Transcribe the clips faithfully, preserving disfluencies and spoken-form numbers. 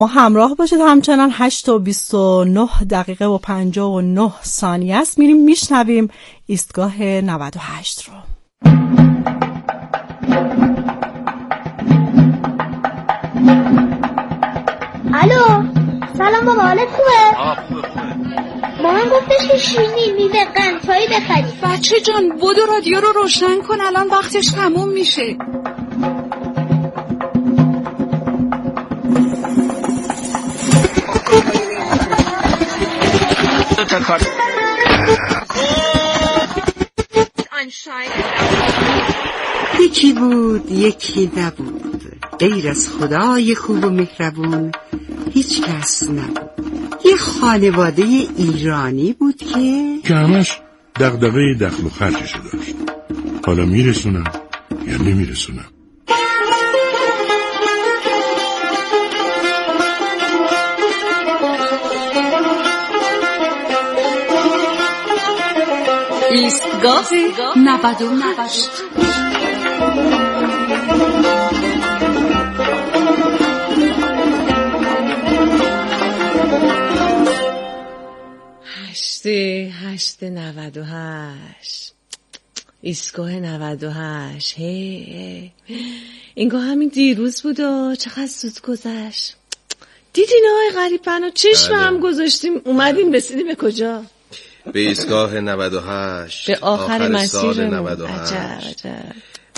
ما همراه باشید همچنان. هشت و بیست و نه دقیقه و پنجاه و نه ثانیه است. میریم میشنویم ایستگاه نود و هشت رو. الو سلام بابا، حالت خوبه؟ آه خوبه خوبه. مامان گفتش که شیرینی میوه قند چایی بخری. بچه جان بودو رادیو رو روشن کن، الان وقتش تموم میشه. یکی بود یکی نبود، غیر از خدای خوب و مهربون هیچ کس نبود. یه خانواده ایرانی بود که که همش دغدغه دخل و خرجشو داشت. حالا میرسونم یا نمیرسونم. ایستگاه نود و هشت. هشته هشته نود و هشت. ایستگاه نود و هشت. هی اینگاه همین دیروز بود و چقدر زود گذشت. دیدین آقای غریب‌پناه چشم هم گذاشتیم اومدیم رسیدیم به کجا؟ به ایستگاه نود و هشت، به آخر, آخر مسیر نود و هشت. عجب عجب.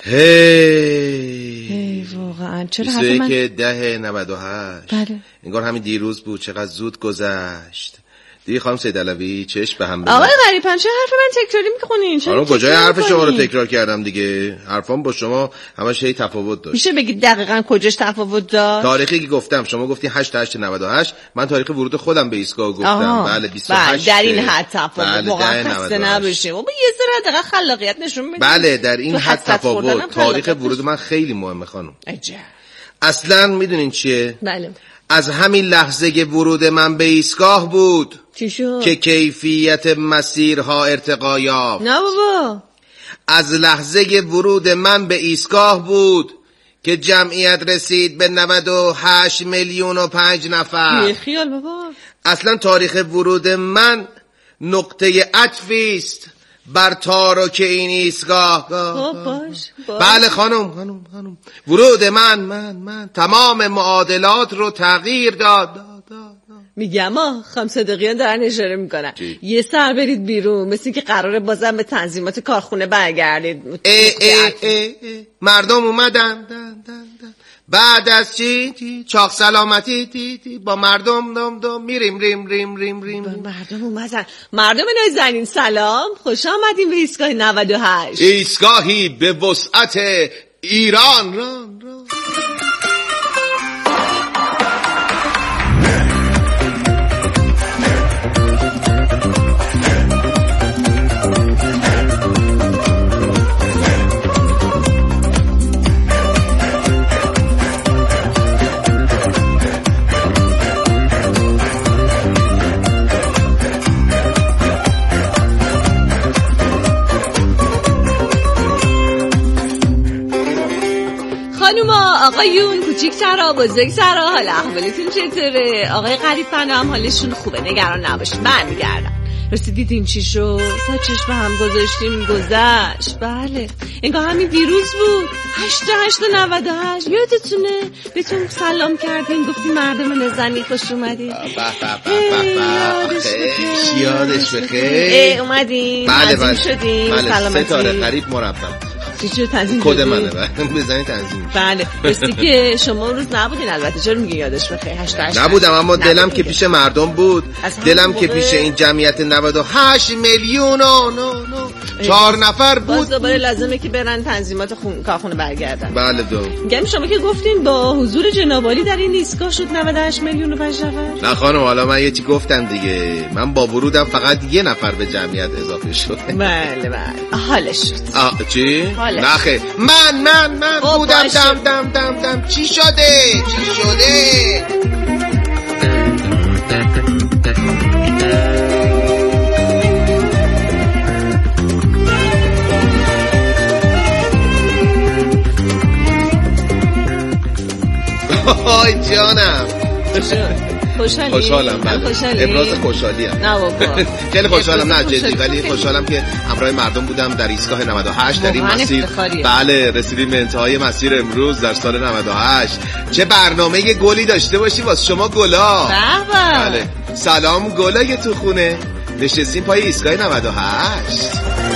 هی هی واقعا چرا حرف من که ده نود و هشت. بله انگار همین دیروز بود، چقدر زود گذشت. دیگه خانم سیدعلوی چشم به هم بزن. آقای غریب‌پناه چرا حرف من تکراری میکنین؟ چرا کجای حرف شما رو تکرار کردم دیگه؟ حرفام با شما همش هی تفاوت داشت. میشه بگید دقیقاً کجاش تفاوت داشت؟ تاریخی که گفتم شما گفتی هشت هشت نود و هشت، من تاریخ ورود خودم به ایستگاه گفتم. آها. بله بیست و هشت. بله در این حد تفاوت. بله واقعا خسته نباشیم. بابا یه ذره دقیقاً خلاقیت نشون بدید. بله در این حد تفاوت. تاریخ ورود من خیلی مهمه خانم. عجب. اصلاً میدونین چیه؟ بله. از همین لحظه که ورود من به ایستگاه بود چی شد؟ که کیفیت مسیرها ارتقا یافت. نه بابا. از لحظه ورود من به ایستگاه بود که جمعیت رسید به نود و هشت میلیون و پنج نفر. بی خیال بابا. اصلا تاریخ ورود من نقطه عطفی است بر تارک این ایستگاه. باش باش. بله خانم خانم خانم ورود من من من تمام معادلات رو تغییر داد داد داد. میگم آه خانم صدیقیان دارن اشاره میکنن یه سر برید بیرون، مثل که قراره بازم به تنظیمات کارخونه برگردید. ای ای ای ای. مردم اومدن دن دن دن. بعد از چی چاق سلامتی تی تی با مردم دم دم میریم ریم ریم ریم ریم. مردم اومدن. مردم نازنین سلام، خوش آمدین به ایستگاه نود و هشت. ایستگاهی به وسعت ایران ران ران. خانوما آقایون کوچیک‌ترا بزرگترا حال احوالتون چطوره؟ آقای غریب‌پناه هم حالشون خوبه، نگران نباشید برمیگردم. رسیدید این چی شد؟ تا چشم هم گذاشتیم گذشت. بله انگار همین دیروز بود. هشت هشت نود و هشت یادتونه؟ بهتون سلام کردیم گفتیم مردم نازنین خوش اومدید. یادش بخیر. اومدیم بله بله شدیم. بله ستاره غریب مربم چیزو تنظیم کد منه بزنید تنظیم. بله راستی که شما اون روز نبودین، البته چرا میگی یادش بخیر؟ هشت هشت نبودم اما دلم که پیش مردم بود، دلم که پیش این جمعیت نود و هشت میلیون و نو نو چهار نفر بود. باز دوباره لازمه که برن تنظیمات خون... کارخونه برگردن. بله دو میگم شما که گفتین با حضور جناب عالی در این ایستگاه شد نود و هشت میلیون و پنج نفر. نه خانم حالا من یه چی گفتم دیگه، من با ورودم فقط یه نفر به جمعیت اضافه شد. بله بله حالش شد. آه چی؟ نخه من من من بودم دم دم دم دم. چی شده چی شده؟ آی جانم خوشحالی؟ خوشحالم بله. خوشحالی؟ ابراز خوشحالی هم. نه بابا. خیلی خوشحالم، نه جدی، ولی خوشحالم که همراه مردم بودم در ایستگاه نود و هشت در این مسیر. بله رسیدیم به انتهای مسیر امروز در سال نود و هشت. چه برنامه گلی داشته باشی واسه شما گلا. بله سلام گلای تو خونه، نشستیم پای ایستگاه نود و هشت.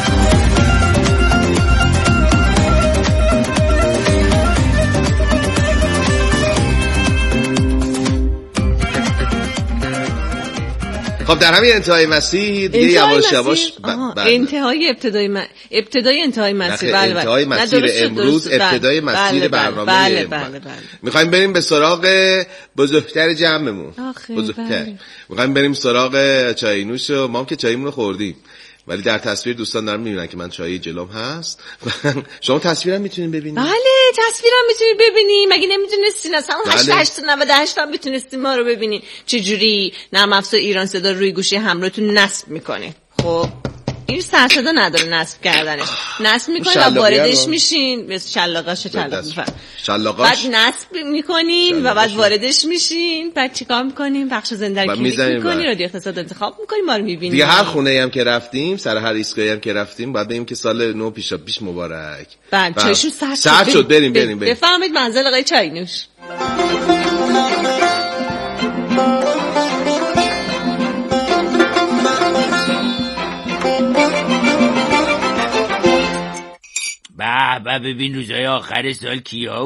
خب در همین انتهای مسیر دیگه یواش یواش انتهای ابتدای م... ابتدای انتهای مسیر بله بله انتهای مسیر امروز ابتدای مسیر برنامه میخوایم بریم به سراغ بزرگتر جمعمون. بزرگتر میخوایم بریم سراغ چای نوش و ما هم که چایمون رو خوردیم، ولی در تصویر دوستان دارن میبینن که من چای جلوم هست. شما تصویرم میتونین ببینید؟ بله تصویرم میتونید ببینید. مگه نمیدونستین اصلا هشت هشت نود و هشت هم میتونستین ما رو ببینید چجوری نرم افزار ایران صدا روی گوشی همراهتون نصب میکنه. خب این سر صدا نداره نصب کردنش، نصب میکنین و واردش میشین مثل شلاقاش شلاقاش بعد نصب میکنین و بعد واردش میشین. بعد چیکار میکنین؟ بخش زنده رو کلیک میکنین، رادیو اقتصاد انتخاب میکنین، ما رو میبینین. دیگه هر خونه هم که رفتیم، سر هر ایستگاهی هم که رفتیم بعد بگیم که سال نو پیش پیش مبارک. بله چایشون سرد سرد شد. بریم بریم بریم بفرمایید منزل آقای چاینوش. به به ببین روزای آخر سال کیا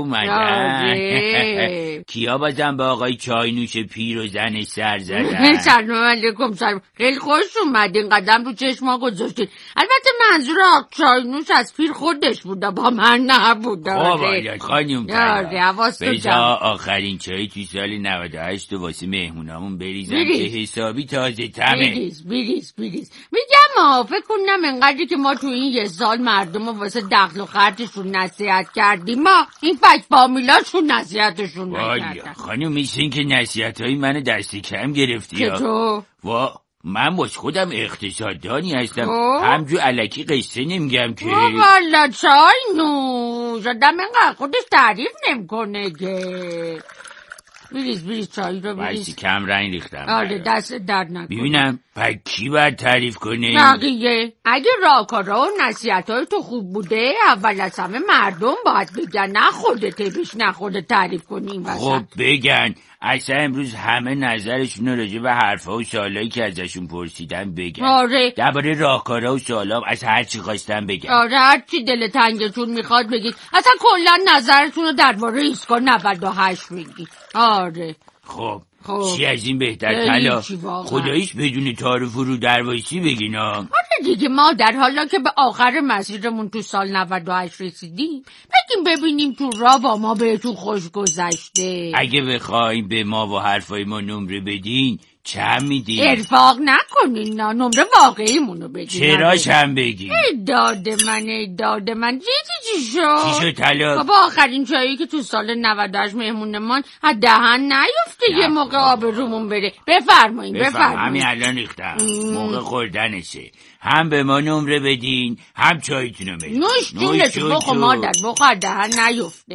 اومدن. کیا بازم با آقای چاینوش پیر و زن سر زدن. سلام علیکم. سلام. خیلی خوش اومدین، قدم رو چشما گذاشتین. البته منظور آقای چاینوش از پیر خودش بوده، با من نبوده. آره خانم بذار آخرین چای توی سال نود و هشت واسه مهمونامون بریزم که حسابی تازه تمه. بریز بریز بریز. میگم ما فکر کنم انقدری که ما تو این یه سال مردم رو واسه دخل و خرجشون نصیحت کردیم، ما این فک فامیلاشون نصیحتشون نکردن. خانم میشین که نصیحت های منو دست کم گرفتی. چطور؟ وا من باز خودم اقتصاددانی هستم، همجور الکی قصه نمیگم که. والا چای نوش آدم اینقدر خودش تعریف نمیکنه که. بریز بریز چای رو بریز. بایستی کم رنگ ریختم. آره دست درد نکنه. ببینم پس کی باید تعریف کنه؟ بقیه. اگه راهکارا و نصیحت‌های تو خوب بوده اول از همه مردم باید بگن، نه خودت بیش نه خودت تعریف کنیم. خب بگن. اصلا امروز همه نظرشون رو راجع به حرفا و سوالایی که ازشون پرسیدن بگن. آره. درباره راهکارا و سوالا از هر چی خواستن بگن. آره هر چی دل تنگتون میخواد بگید. اصلا کلا نظرتون رو درباره ایستگاه نود و هشت بگید. آره. خب خب چی از این بهتر طلا خداییش بدون تعارف رو دروایسی بگین ها. آره دیگه ما در حالا که به آخر مسیرمون تو سال نود و هشت رسیدیم بگیم ببینیم تو راه با ما بهتون خوش گذشته. اگه بخوایم به ما و حرفای ما نمره بدین چند میدین؟ ارفاق نکنین نا نمره واقعیمونو بگین. چراش هم بگین؟ ای داده من ای داده من چی چی شد؟ چی شد طلا؟ بابا آخرین چایی که تو سال نود و هشت مهمونمان از دهن نیفته یه موقع آب رومون بره. بفرمایین بفرمایین. همین الان ریختم موقع خوردنشه. هم به ما نمره بدین هم چایتونو بدین. نوش جونت بخو مادر بخو از دهن نیفته.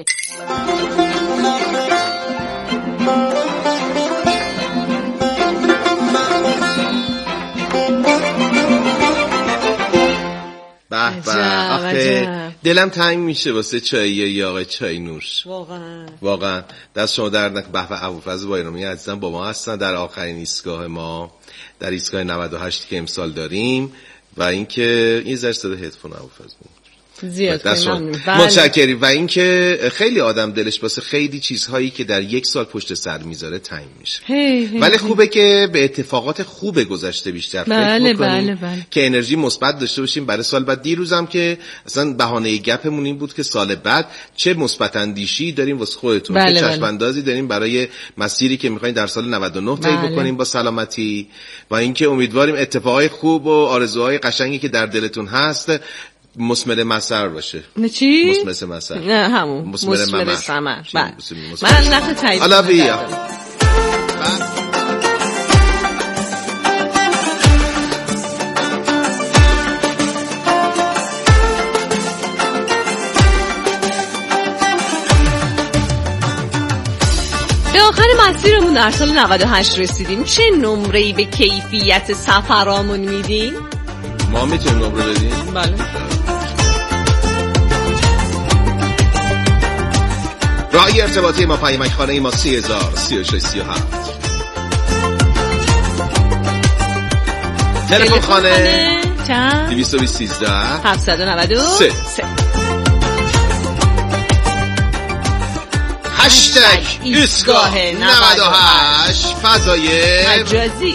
به به آخه دلم تنگ میشه واسه چاییه یا آقای چای نوش. واقعا واقعا دست شما درد نکنه. به به ابوالفضل بایرامی عزیزم با ما هستن در آخرین ایستگاه ما در ایستگاه نود و هشت که امسال داریم. و اینکه این ذره صدا هدفون ابوالفضل زیاد متشکریم. و اینکه خیلی آدم دلش واسه خیلی چیزهایی که در یک سال پشت سر میذاره تنگ میشه. هی هی ولی خوبه که به اتفاقات خوب گذشته بیشتر فکر بله بکنیم بله بله. که انرژی مثبت داشته باشیم برای سال بعد. دیروزم که اصلا بهانه گپمون این بود که سال بعد چه مثبت اندیشی داریم واسه خودتون، بله چه چشم اندازی داریم برای مسیری که میخواین در سال نود و نه طی بله. بکنیم با سلامتی. و اینکه امیدواریم اتفاقای خوب و آرزوهای قشنگی که در دلتون هست مسمر مسر باشه. نه چی؟ مسمر مسر. نه همون مسمر مسمر. من نخ تایید. حالا بیا. به آخر مسیرمون در سال نود و هشت رسیدیم. چه نمره‌ای به کیفیت سفرامون میدین؟ ما میتونیم نمره بدیم؟ بله. راهی ارتباطی ما پیامک خانه ما سی هزار سی و شش سی و هفت. تلفن خانه چند؟ دویست و بیست سیزده هفتصد و نود و سه. هشتگ ایستگاه نود و هشت فضای مجازی.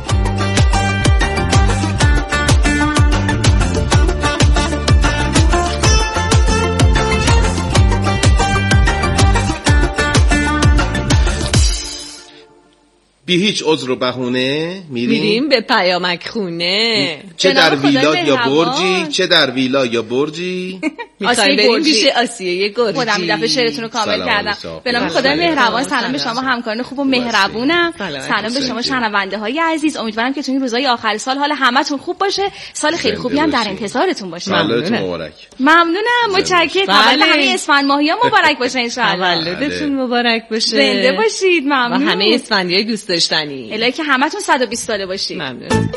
بی هیچ عذر و بهونه میریم میریم به پیامک خونه، چه در ویلا یا برجی، چه در ویلا یا برجی. میخوایم بریم پیش آسیه گرجی. خودم این دفعه شعرتون رو کامل کردم. به نام خدای مهربان. سلام به شما همکاران خوب و مهربونم. سلام به شما شنونده های عزیز. امیدوارم که تو این روزهای آخر سال حال همتون خوب باشه. سال خیلی خوبی هم در انتظارتون باشه. تولدتون مبارک. ممنونم، متشکرم. تولد همه اسفند ماهی‌ها مبارک باشه ان شاء الله. تولدتون مبارک باشه. زنده باشید. ممنون. و همه اسفندیای دوست داشتنی. الهی که همتون صد و بیست ساله باشید. ممنون.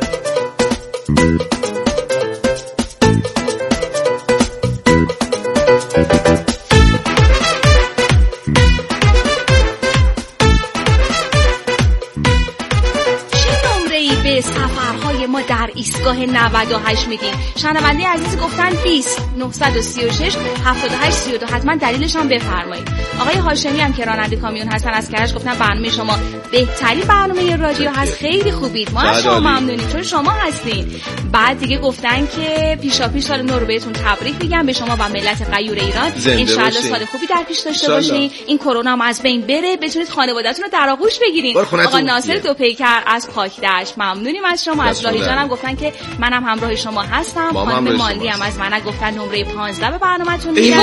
سفرهای ما در ایستگاه نود و هشت میدیم. شنونده عزیز گفتن بیست نهصد و سی و شش هفتاد و هشت سی و دو. حتما دلیلش هم بفرمایید. آقای هاشمی هم که راننده کامیون هستن از کرج گفتن برنامه شما بهترین برنامه رادیو هست، خیلی خوبید، ما از شما ممنونیم چون شما هستین. بعد دیگه گفتن که پیشاپیش سال نو رو بهتون تبریک میگم، به شما و ملت غیور ایران. ان شاء الله سال خوبی در پیش داشته باشین، این کرونا هم از بین بره، بتونید خانواده‌تون رو در آغوش بگیرین. آقا ناصر دو پیکر از پاکدشت ممنونیم از شما. از لاهی جانم گفتن که منم همراه شما هستم. خانم مالی هم از من گفتن نمره پانزده به برنامه‌تون میدم.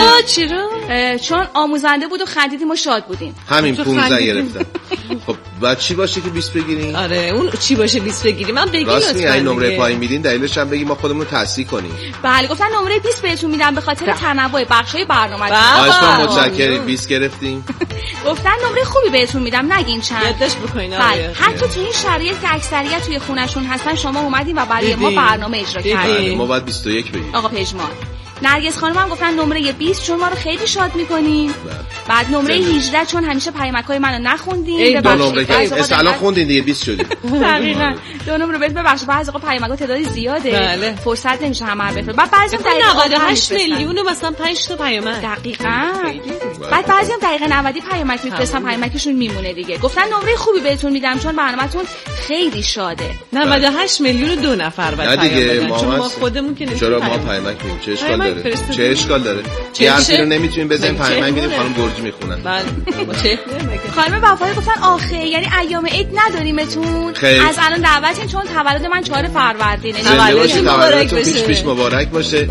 چرا؟ چون آموزنده بود و خندیدیم و شاد بودیم. همین پانزده گرفتم. خب بعد چی باشه که بیست بگیریم؟ آره اون چی باشه بیست بگیریم. من بگی لطفا. راست این نمره پایین میدین دلیلش هم بگیم ما خودمون رو تصحیح کنیم. بله گفتن نمره بیست بهتون میدم به خاطر تنوع بخشای برنامه‌تون. آشما متشکرم. بیست گرفتیم. گفتن نمره خوبی بهتون میدم نگین چند. یادداشت بکنین. بله حتی تو این شرایط که اکثریت توی خونه‌شون هستن شما اومدین و برای ما برنامه اجرا کردین. ما باید بیست و یک بگیم. آقا پژمان نرگس خانم هم گفتن نمره بیست چون ما رو خیلی شاد میکنین. بعد نمره هجده چون همیشه پیامک‌های منو نخوندین. دو نمره که الان خوندین دیگه بیست شدید. دقیقاً دو نمره بهت ببخشید بعضی وقتا پیامک‌ها تعداد زیاده. بله. فرصت نمیشه همه رو بفرستم. بعد بعضی دقیقاً نود و هشت میلیون و مثلا پنج تا پیامک. دقیقاً. بعد بعضی هم دقیقه نود پیامک میفرستن پیامکشون میمونه دیگه. گفتن نمره خوبی بهتون میدم چون برنامه‌تون خیلی شاده. نود و هشت میلیون و دو نفر بعد پیامک. ما خودمون که نمی‌تونیم. چرا ما پیامک میدیم؟ چه اشکال داره؟ چه اشکال داره؟ یه حرفی رو نمیتونیم بزنیم پیامک میدیم خانم گرجی میخونن. بله. چه؟ خانم وفایی گفتن آخه یعنی ایام عید نداریمتون؟ از الان دعوتین چون تولد من چهار فروردینه. تولدتون مبارک باشه. پیش پیش مبارک باشه.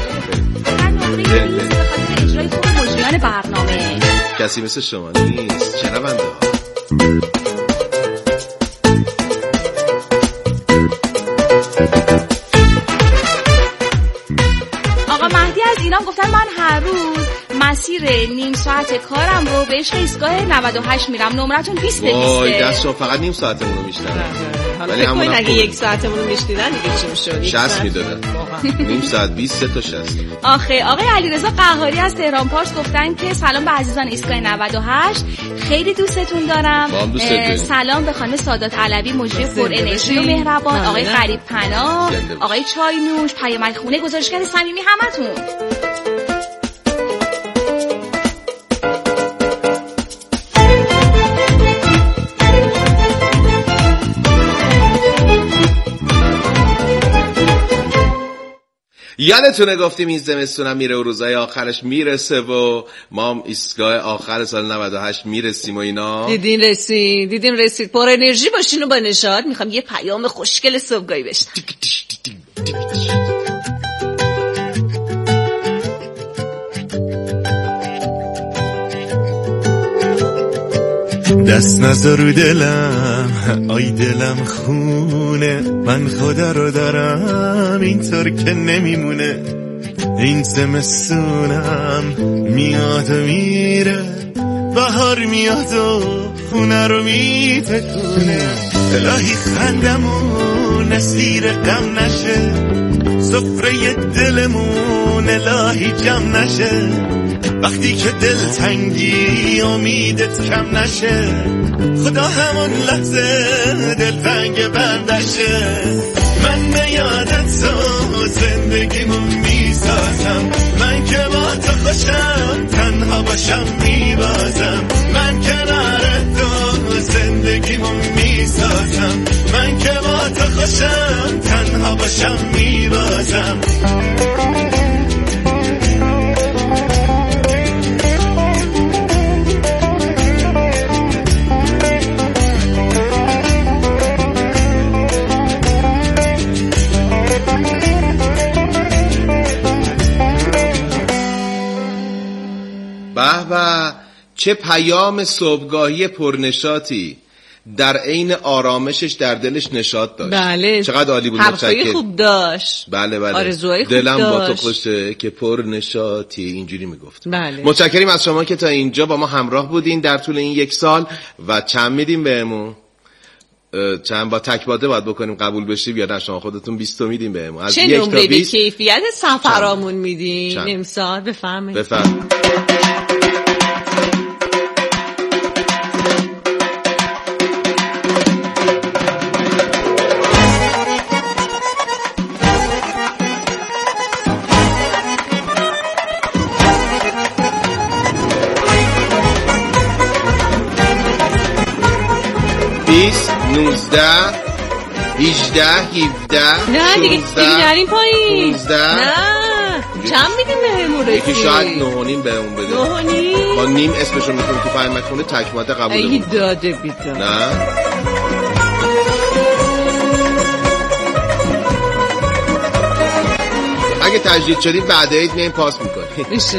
اجرای خوب مجریان برنامه. کسی مثل شما نیست. شنونده ها. آقا مهدی از ایران گفتن من هر روز مسیر نیم ساعت کارم رو به عشق ایستگاه نود و هشت میرم. نمرتون بیست وای دست شما فقط نیم ساعتمون رو میشنن. ولی همون اگه یک ساعتمون رو میشنیدن دیگه چی میشد؟ شصت میدادن. نیم ساعت بیست تا شصت. آخه آقای علیرضا قهاری از تهران پارس گفتن که سلام به عزیزان ایستگاه نود و هشت، خیلی دوستتون دارم. سلام به خانم سادات علوی مجری پر انرژی و مهربان، آقای غریب پناه، آقای چاینوش، پیامک خونه، گزارشگر صمیمی همتون. یادتونه گفتیم این زمستونم میره و روزای آخرش میرسه و ما هم ایستگاه آخر سال نود و هشت میرسیم و اینا. دیدین رسید دیدین رسید پر انرژی باشین و با نشاط. میخوام یه پیام خوشگل صبحگاهی بشه. دست نذار رو دلم، آی دلم خونه، من خدا رو دارم اینطور که نمیمونه. این زمستونم میاد و میره، بهار میاد و خونه رو میتکونه. الهی خندمون اسیر غم نشه، سفره دلمون الهی جمع نشه. وقتی که دل تنگی امیدت کم نشه، خدا همون لحظه دل تنگ بردشه. من به یادت تو زندگیمو میسازم، من که با تو خوشم تنها باشم میبازم. من کنار تو زندگیمو میسازم، من که با تو خوشم تنها باشم میبازم. به به، چه پیام صبحگاهی پرنشاطی، در عین آرامشش در دلش نشاط داشت. بله، چقدر عالی بود. حرفای خوب داشت. بله بله، آرزوهای خوب دلم داشت. با تو خوشه که پرنشاطی، اینجوری میگفت. بله. متشکریم از شما که تا اینجا با ما همراه بودین در طول این یک سال. و چند میدیم بهمون؟ چند با تکباده باید بکنیم قبول بشیم یا نه؟ شما خودتون بیست تا میدیم بهمون. از چه یک نمره تا به بیست کیفیت سفرامون میدین امسال؟ بفرمایید. بفرمایید. نوزده هجده هفده نه دیگه دیگه نریم پایین. پونزده نه چند میدیم بهمون رسید؟ یکی شاید نه و نیم بهمون بده. نه و نیم با نیم اسمشون میکنیم تو پیامک خونه تکماته قبول. ای داده بیداد. نه اگه تجدید شدیم بعد عید میایم پاس میکنیم. میشه.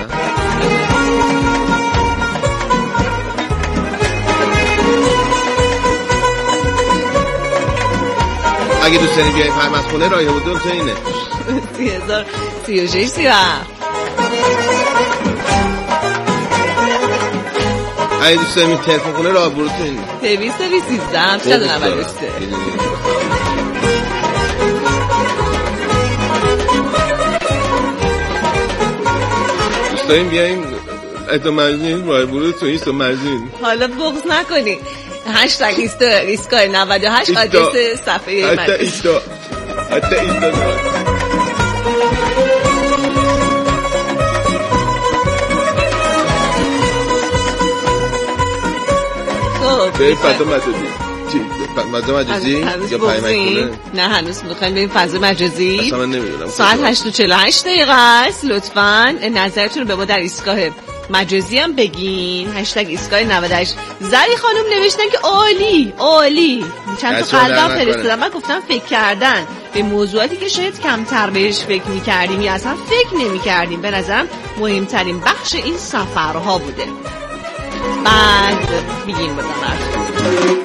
اگه دوست دارین بیاین پیام از خونه راه حدود تو اینه سی هزار سی و شش سی و هفت. اگه دوست دارین تلفن خونه راه برو تو اینه دویست و سیزده هفتصد و نود و سه. دوست دارین بیاین اتو مجنین راه برو تو ایست و مجنین. حالا بغض نکنی. هشتگ ایستا ایسکای نود و هشت آدرس صفحه مدرسه. حتی ایستا حتی ایستا خب به فضا مجازی. چی؟ فضا مجازی یا پیامک خونه؟ نه هنوز میخوایم بریم فضا مجازی. اصلا من نمیدونم. ساعت هشت و چهل و هشت دقیقه است. لطفاً نظرتون رو به ما در ایستگاه مجازی هم بگین. هشتگ ایستگاه نود و هشت. زری خانم نوشتن که عالی عالی، چند تا قلبم فرستادن. من گفتم فکر کردن به موضوعاتی که شاید کمتر بهش فکر می‌کردیم یا اصلا فکر نمی‌کردیم. به نظرم مهمترین بخش این سفرها بوده. بعد میگیم بودم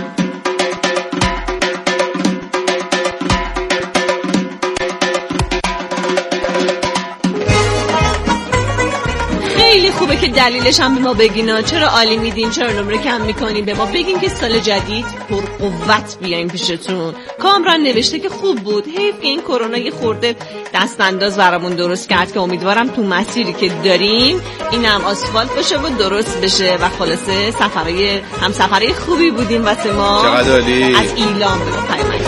خیلی خوبه که دلیلش هم به ما بگین. چرا عالی میدین، چرا نمره کم میکنین؟ به ما بگین که سال جدید پر قوت بیایم پیشتون. کامران نوشته که خوب بود، حیف که این کرونا یه خورده دست انداز برامون درست کرد که امیدوارم تو مسیری که داریم اینم آسفالت بشه و درست بشه و خلاصه سفرهای هم سفرهای خوبی بودیم واسه ما. چقدر عالی. از ایلام به ما پیام.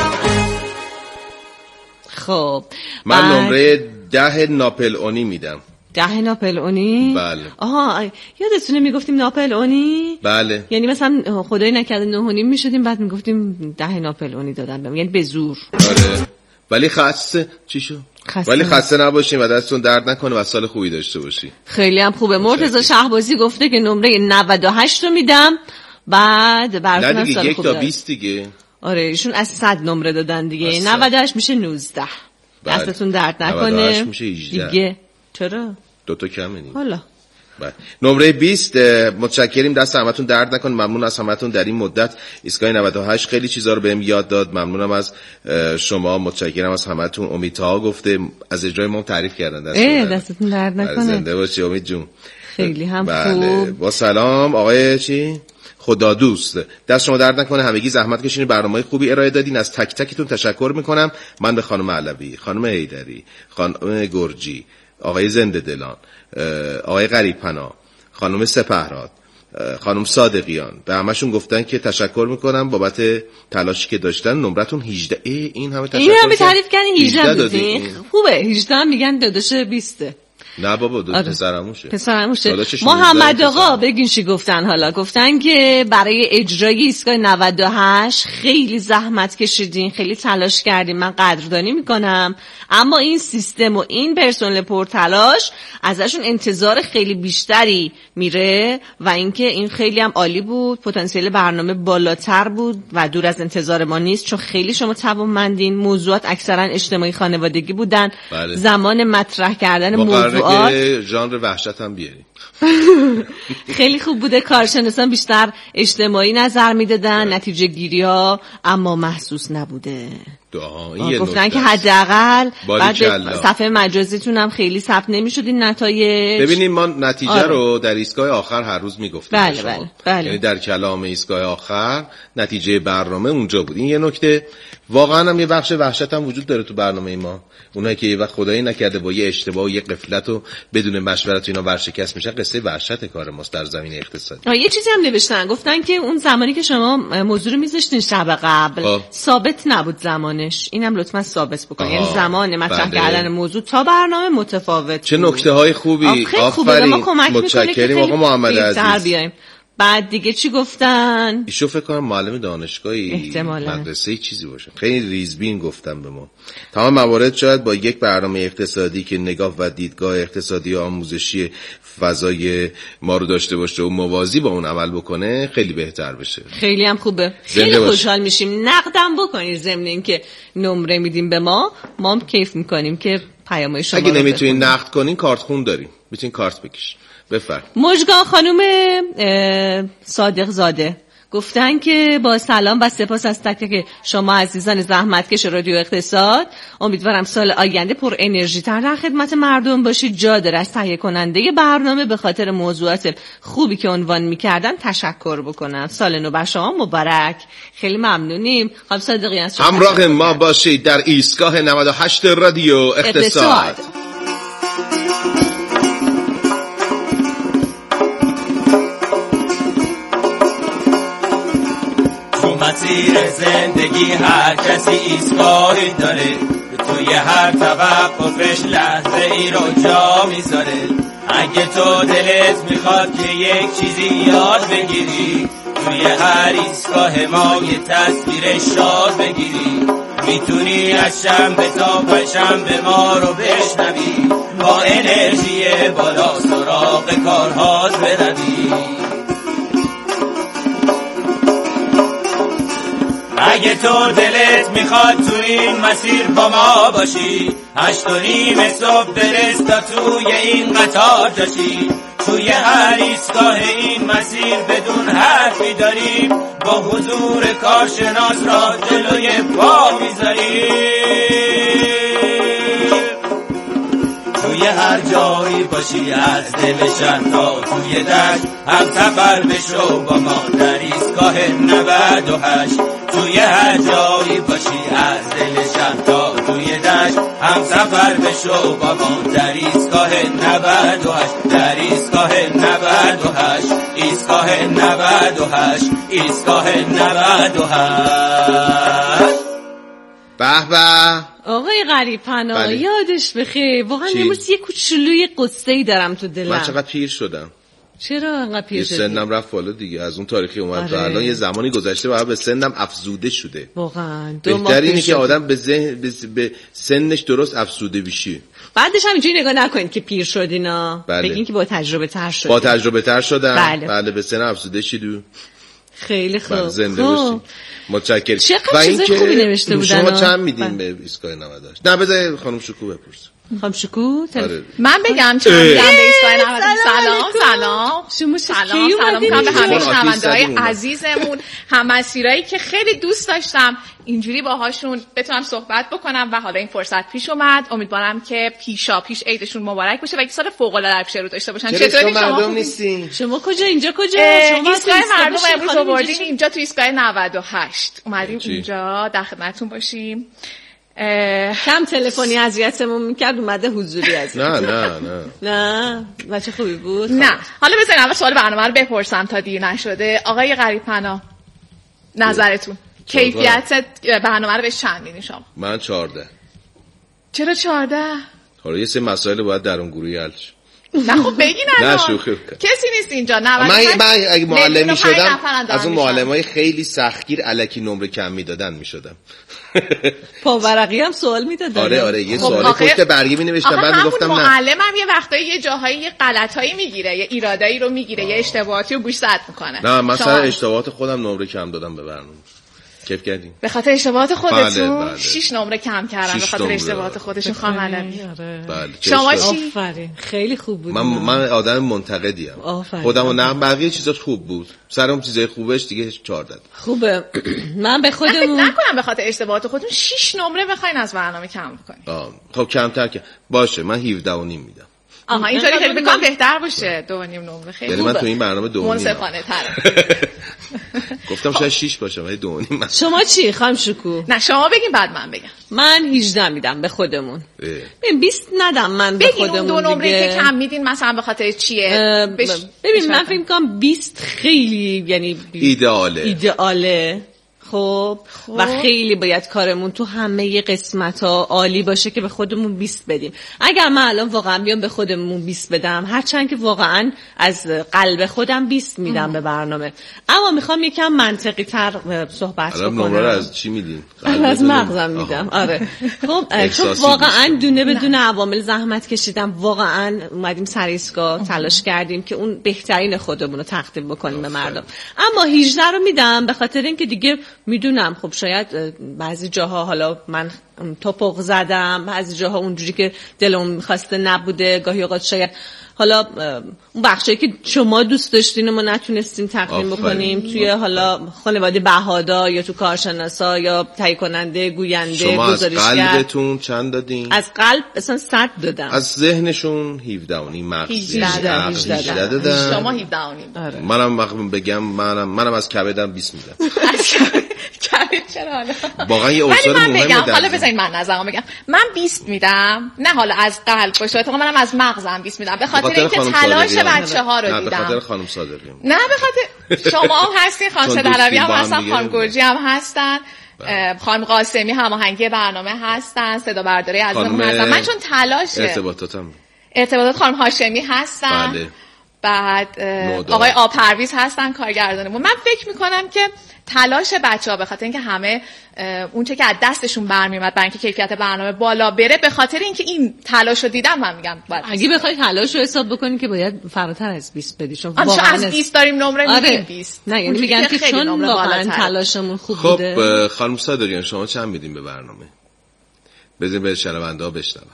خب من نمره ده ناپل اونی میدم. ده ناپل اونی؟ بله. آها یادتونه میگفتیم ناپل اونی؟ بله. یعنی مثلا خدای نکرده نه و نیم میشدیم بعد میگفتیم ده ناپل اونی دادن بهم، یعنی به زور. آره ولی خسته چی شو؟ خسته. ولی خسته نباشین و دستتون درد نکنه و سال خوبی داشته باشی. خیلی هم خوبه. مرتضی شهبازی گفته که نمره نود و هشت رو میدم. بعد براتون نه دیگه سال یک خوب تا دار. بیست دیگه. آره ایشون از صد نمره دادن دیگه. نود و هشت میشه نوزده. دستتون درد نکنه دیگه. چرا؟ دو تا کمه نیست. حالا بله. نمره بیست متشکریم، دست همتون درد نکنه. ممنون از همتون در این مدت. ایستگاه نود و هشت خیلی چیزا رو بهم یاد داد. ممنونم از شما، متشکرم از همتون. امیدها گفته از اجرای ما تعریف کردن. دست دستتون درد نکنه. زنده باشی امید جون. خیلی هم بله. خوب. با سلام آقای چی؟ خدا دوست. دست شما درد نکنه، همگی زحمت کشین، برنامه خوبی ارائه دادین. از تک تکتون تشکر میکنم. من به خانم علوی، خانم حیدری، خانم گرجی، آقای زنده دلان، آقای غریب پناه، خانم سپهراد، خانم صادقیان، به همشون گفتن که تشکر میکنم بابت تلاشی که داشتن. نمرتون هجده. این همه تشکر، این همه تعریف کردین هجده دادین. خوبه. هجده هم میگن داداش بیسته. نه بابا دو آره. پسرموشه پسرموشه محمد آقا بگین چی گفتن. حالا گفتن که برای اجرای ایستگاه نود و هشت خیلی زحمت کشیدین، خیلی تلاش کردین، من قدردانی میکنم، اما این سیستم و این پرسنل پرتلاش ازشون انتظار خیلی بیشتری میره و اینکه این خیلی هم عالی بود، پتانسیل برنامه بالاتر بود و دور از انتظار ما نیست، چون خیلی شما توانمندین. موضوعات اکثرا اجتماعی خانوادگی بودن. بله. زمان مطرح کردن موضوع که ژانر وحشت هم بیاریم. خیلی خوب بوده. کارشناسان بیشتر اجتماعی نظر میدادن، نتیجه گیری ها اما محسوس نبوده. گفتن که حداقل بعد صفحه مجازیتون هم خیلی ثبت نمیشد این نتایج. ببینیم ما نتیجه آره. رو در ایستگاه آخر هر روز میگفتیم. بله بله بله. یعنی در کلام ایستگاه آخر نتیجه برنامه اونجا بود. این یه نکته. واقعا هم یه بخش وحشت هم وجود داره تو برنامه ما. اونایی که یه وقت خدایی نکرده با یه اشتباه و یه غفلت و بدون مشورت اینا ورشکست میشن، قصه وحشت کار ماست در زمینه اقتصادی. یه چیزی هم نوشتن، گفتن که اون زمانی که شما موضوع رو میذاشتین شب قبل آه. ثابت نبود زمانش. اینم لطفا ثابت بکنید. یعنی زمان مطرح بله. کردن موضوع تا برنامه متفاوت. چه نکته های خوبی. آفرین. متشکریم آقا محمد عزیز. بعد دیگه چی گفتن؟ ایشو فکر کنم معلم دانشگاهی مدرسه چیزی باشه. خیلی ریزبین گفتن به ما. تمام موارد شاید با یک برنامه اقتصادی که نگاه و دیدگاه اقتصادی و آموزشی فضای ما رو داشته باشه و موازی با اون عمل بکنه خیلی بهتر بشه. خیلی هم خوبه. خیلی خوشحال میشیم. نقدم بکنید ضمن اینکه نمره میدیم به ما، ما هم کیف میکنیم که پیامای شما. اگه نمیتونین نقد کنین کارت خون داریم. میتونین کارت بکشین. بفرم. مژگان خانم صادق زاده گفتن که با سلام و سپاس از تک تک شما عزیزان زحمتکش رادیو اقتصاد. امیدوارم سال آینده پر انرژی تر در خدمت مردم باشید. جا داره از تهیه کننده برنامه به خاطر موضوعات خوبی که عنوان می‌کردن تشکر بکنم. سال نو بر شما مبارک. خیلی ممنونیم. خانم صادقیان همراه ما باشید در ایستگاه نود و هشت رادیو اقتصاد, اقتصاد. مسیر زندگی هر کسی ایستگاهی داره، توی هر توقفش لحظه ای رو جا میذاره. اگه تو دلت میخواد که یک چیزی یاد بگیری، توی هر ایستگاه ما یه تصویر شاد بگیری. میتونی از شنبه تا پنجشنبه ما رو بشنوی، با انرژی بالا سراغ کارهات بروی. اگه تو دلت میخواد تو این مسیر با ما باشی، هشت و نیم صبح برس تا توی این قطار جاشی. توی هر ایستگاه این مسیر بدون حرفی داریم، با حضور کارشناس را جلوی پا میذاریم. توی هر جایی باشی از دلشن تا توی دشت، هم سفر بشو با ما در ایستگاه نود و هشت. توی هر جایی باشی از دلشن تا توی دشت، هم سفر بشو با ما در ایستگاه نود و هشت. در ایستگاه نود و هشت، ایستگاه نود و هشت، ایستگاه نود و هشت. به به آقای غریب پناه بله. یادش بخیر. واقعا امروز یه کوچولوی قصه‌ای دارم تو دلم. من چقدر پیر شدم. چرا انقدر پیر شدی؟ سنم رفت بالا دیگه. از اون تاریخی اومد تا الان یه زمانی گذشته و به سنم افزوده شده. واقعا بهتر اینه که آدم به ذهن به سنش درست افزوده بشه. بعدش هم اینجوری نگاه نکنید که پیر شدینا. بله. بگین که با تجربه تر شدید. با تجربه تر شدم. بله, بله به سن افزوده شدی. خیلی خوب. زنده باشید. متشکرم. چقدر چیز خوبی نوشته بودن. شما چند میدین به ایستگاه نود و هشت؟ نه بذار خانم شکوه بپرسه. خانم شکو من بگم چند میدم به ایستگاه نود و هشت. سلام سلام شما سلام سلام کنم به همه شنونده‌های عزیزمون، هم مسیرایی که خیلی دوست داشتم اینجوری باهاشون بتونم صحبت بکنم و حالا این فرصت پیش اومد. امیدوارم که پیشا پیش عیدشون مبارک باشه و یک سال فوق العاده پیش رو داشته باشن. چطوری شما نیستین؟ شما کجا اینجا کجا؟ شما ایستگاه مردم امروز آوردیم اینجا تو ایستگاه نود و هشت اومدیم اینجا در خدمتتون باشیم. کم تلفنی اذیتمون میکرد اومده حضوری از نه نه نه نه بچه خوبی بود. نه حالا بزنین اول سوال برنامه رو بپرسم تا دیر نشده. آقای غریب‌پناه نظرتون کیفیت برنامه رو به چند میدین شما؟ من چهارده. چرا چهارده؟ حالا یه سری مسائل باید در اون گروهی حل شه. نه خب بگین الان. نه شوخی. کسی نیست اینجا. نه من من اگه معلم میشدم از اون معلمای خیلی سختگیر الکی نمره کم میدادن میشدم. پاورقی هم سوال میدادن. آره آره یه سوالی پشت برگه می نوشتم بعد میگفتم نه. معلمم یه وقتایی یه جاهایی یه غلطایی میگیره، یه ایرادایی رو میگیره، یه اشتباهاتی رو بوش زد میکنه. نه مثلا اشتباهات خودم نمره کم دادم به برنامه. کیف کردین؟ به خاطر اشتباهات خودتون بله بله. شش نمره کم کردم به خاطر اشتباهات خودشون خانم علوی. بله. شما چی؟ آفرین خیلی خوب بود. من من آدم منتقدی ام. خودمو نه بقیه چیزات خوب بود. سر اون چیزای خوبش دیگه چهار دادم. خوبه. من به خودمون نکنم به خاطر اشتباهات خودتون شش نمره بخواین از برنامه کم کنین. آه خب کمتر که باشه من هفده و نیم میدم. آها اینطوری خیلی بکنم بهتر باشه. دو و نیم نمره خیلی یعنی من تو این برنامه دو و نیم منصفانه تره. گفتم شاید شش باشه ولی دو و نیم. شما چی خانم شکو؟ نه شما بگین بعد من بگم. من هجده میدم به خودمون. ببین بیست ندم من به خودمون. بگین اون دو نمره که کم میدین مثلا به خاطر چیه؟ بش... ببین من فکر می‌کنم بیست خیلی یعنی ایدئاله. ایدئاله. خب و خیلی باید کارمون تو همه قسمت‌ها عالی باشه که به خودمون بیست بدیم. اگر من الان واقعا بیام به خودمون بیست بدم هرچند که واقعا از قلب خودم بیست میدم به برنامه، اما میخوام یکم منطقی تر صحبت کنم. الان نمره از چی میدین؟ از مغزم میدم. آره خب چون واقعا دونه بدون عوامل زحمت کشیدم، واقعا اومدیم سر ایستگاه تلاش کردیم که اون بهترین خودمون رو تقدیم بکنیم به مردم. اما هجده رو میدم به خاطر اینکه دیگه میدونم خب شاید بعضی جاها حالا من توپق زدم، بعضی جاها اونجوری که دلم میخواسته نبوده، گاهی اوقات شاید حالا اون بخشایی که شما دوست داشتین ما نتونستیم تقدیم بکنیم توی حالا خانواده بهادا یا تو کارشناسا یا تهیه کننده گوینده گزارشگر. شما از قلبتون چند دادین؟ از قلب اصلا صد دادم. از ذهنشون هفده و نیم مغز هجده دادن. شما هفده و نیم. منم وقتی بگم منم منم از کبدم بیست میدم. چرا واقعا یه اصول مهمه. بگم حالا بذارید من نظرمو بگم. من بیست میدم، نه حالا از قلب باشه، تو منم از مغزم بیست میدم به خاطر اینکه تلاش بچه‌ها رو دیدم. به خاطر خانم صادقیان. نه به خاطر شما هم هستین، خانم صدرعلوی هم هستن، خانم گرجی هم هستن، خانم قاسمی هماهنگی برنامه هستن، صدا برداری عزیزمون هستن. من چون تلاش ارتباطاتم ارتباطات خانم هاشمی هستن. بله. بعد آقای آبپرویز هستن کارگردانمون. من فکر میکنم که تلاش بچه‌ها به خاطر اینکه همه اون چه که از دستشون برمیاد برای اینکه کیفیت برنامه بالا بره، به خاطر اینکه این تلاشو دیدم من میگم باید اگه بخوای تلاشو حساب بکنی که باید فراتر از بیست بدی. چون واقعا از بیست داریم نمره آره. میدیم بیست. نه یعنی میگم که چون واقعا تلاشمون خوب خب بوده. خب خانم صادقیان شما چند میدین به برنامه؟ بزنین به شنونده ها بشنون.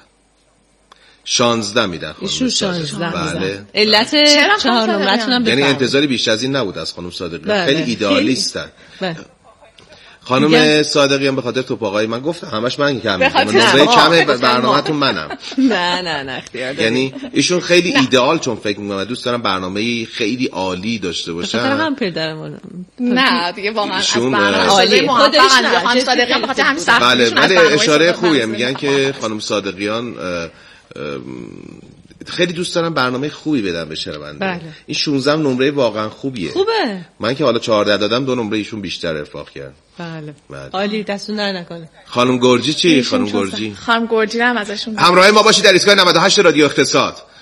شانزده میدن خانم صادقیان. بله. علت چهار نمرتون هم یعنی انتظاری بیش از این نبود از خانم صادقیان. خیلی ایدئالیستن. خانم صادقیان به خاطر توپاقای من گفتم همش من کم میگم. نمره کم برنامه‌تون منم. نه نه نه اختیار دارید. یعنی ایشون خیلی ایدئال چون فکر می‌کنم دوست دارم برنامه‌ای خیلی عالی داشته باشن. خاطر هم پدرمون. نه دیگه واقعا از برنامه عالی خودش خانم صادقیان به خاطر همین سخت. بله ولی اشاره خوبیه میگن که خانم صادقیان خیلی دوست دارم برنامه خوبی بدم به شنونده. بله. این شانزده نمره واقعا خوبیه. خوبه. من که حالا چهارده دادم دو نمره ایشون بیشتر ارفاق کرد. بله. عالی دستون در نکنه. خانم گرجی چی؟ خانم گرجی. خانم گرجی هم ازشون همراه ما باشید در ایستگاه نود و هشت رادیو اقتصاد.